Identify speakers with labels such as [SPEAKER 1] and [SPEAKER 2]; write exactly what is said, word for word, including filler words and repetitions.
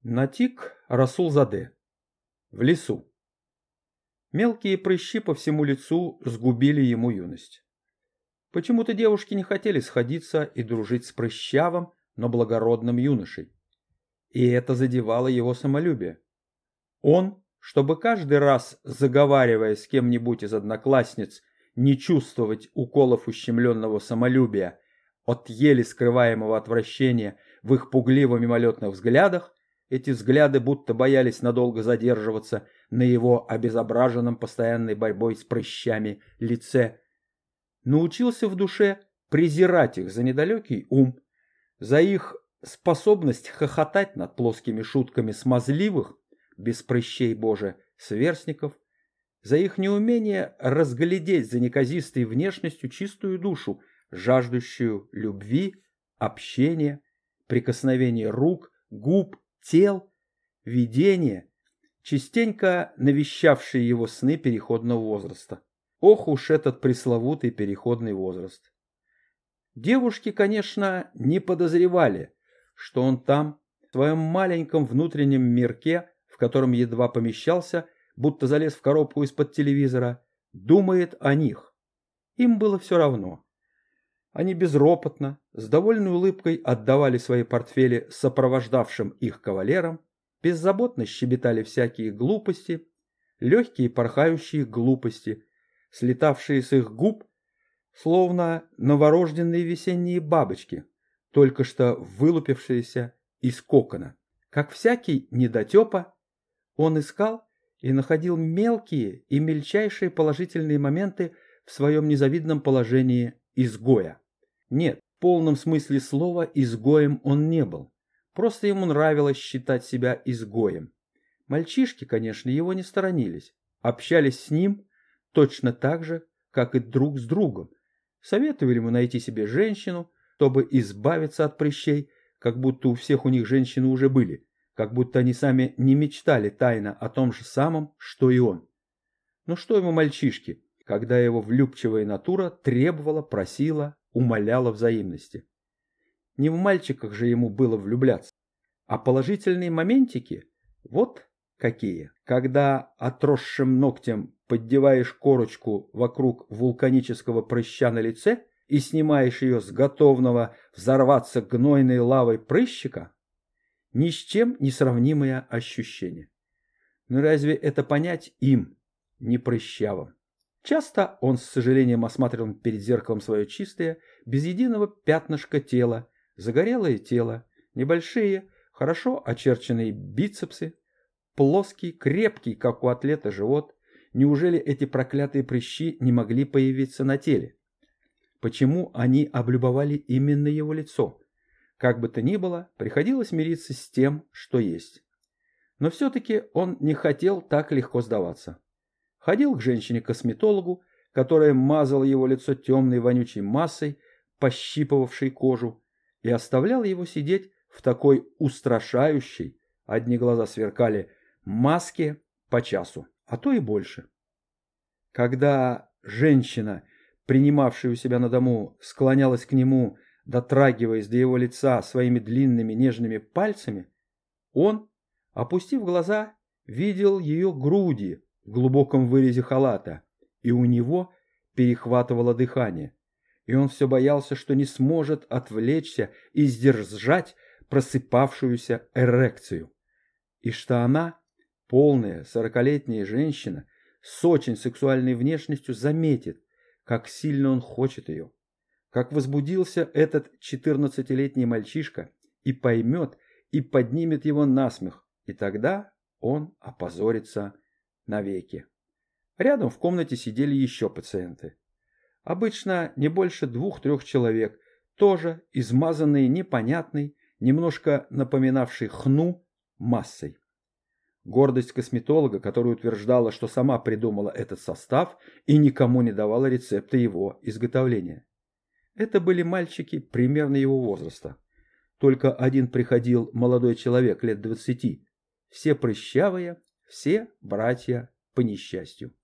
[SPEAKER 1] Натик Расулзаде. В лесу. Мелкие прыщи по всему лицу сгубили ему юность. Почему-то девушки не хотели сходиться и дружить с прыщавым, но благородным юношей. И это задевало его самолюбие. Он, чтобы каждый раз, заговаривая с кем-нибудь из одноклассниц, не чувствовать уколов ущемленного самолюбия от еле скрываемого отвращения в их пугливо-мимолетных взглядах, эти взгляды будто боялись надолго задерживаться на его обезображенном постоянной борьбой с прыщами лице, научился в душе презирать их за недалекий ум, за их способность хохотать над плоскими шутками смазливых, без прыщей боже, сверстников, за их неумение разглядеть за неказистой внешностью чистую душу, жаждущую любви, общения, прикосновения рук, губ, тел, видения, частенько навещавшие его сны переходного возраста. Ох уж этот пресловутый переходный возраст. Девушки, конечно, не подозревали, что он там, в своем маленьком внутреннем мирке, в котором едва помещался, будто залез в коробку из-под телевизора, думает о них. Им было все равно. Они безропотно, с довольной улыбкой отдавали свои портфели сопровождавшим их кавалерам, беззаботно щебетали всякие глупости, легкие порхающие глупости, слетавшие с их губ, словно новорожденные весенние бабочки, только что вылупившиеся из кокона. Как всякий недотепа, он искал и находил мелкие и мельчайшие положительные моменты в своем незавидном положении изгоя. Нет, в полном смысле слова изгоем он не был. Просто ему нравилось считать себя изгоем. Мальчишки, конечно, его не сторонились. Общались с ним точно так же, как и друг с другом. Советовали ему найти себе женщину, чтобы избавиться от прыщей, как будто у всех у них женщины уже были, как будто они сами не мечтали тайно о том же самом, что и он. Но что ему мальчишки, когда его влюбчивая натура требовала, просила, умоляла взаимности? Не в мальчиках же ему было влюбляться. А положительные моментики вот какие. Когда отросшим ногтем поддеваешь корочку вокруг вулканического прыща на лице и снимаешь ее с готовного взорваться гнойной лавой прыщика, ни с чем не сравнимое ощущение. Но разве это понять им, не прыщавым? Часто он с сожалением осматривал перед зеркалом свое чистое, без единого пятнышка тело, загорелое тело, небольшие, хорошо очерченные бицепсы, плоский, крепкий, как у атлета, живот. Неужели эти проклятые прыщи не могли появиться на теле? Почему они облюбовали именно его лицо? Как бы то ни было, приходилось мириться с тем, что есть. Но все-таки он не хотел так легко сдаваться. Ходил к женщине-косметологу, которая мазала его лицо темной вонючей массой, пощипывавшей кожу, и оставлял его сидеть в такой устрашающей, одни глаза сверкали, маске по часу, а то и больше. Когда женщина, принимавшая у себя на дому, склонялась к нему, дотрагиваясь до его лица своими длинными нежными пальцами, он, опустив глаза, видел ее груди в глубоком вырезе халата, и у него перехватывало дыхание, и он все боялся, что не сможет отвлечься и сдержать просыпавшуюся эрекцию, и что она, полная сорокалетняя женщина с очень сексуальной внешностью, заметит, как сильно он хочет ее, как возбудился этот четырнадцатилетний мальчишка, и поймет, и поднимет его на смех, и тогда он опозорится навеки. Рядом в комнате сидели еще пациенты. Обычно не больше двух-трех человек, тоже измазанные непонятной, немножко напоминавшей хну, массой. Гордость косметолога, которая утверждала, что сама придумала этот состав и никому не давала рецепта его изготовления. Это были мальчики примерно его возраста. Только один приходил молодой человек лет двадцати. Все прыщавые, все братья по несчастью.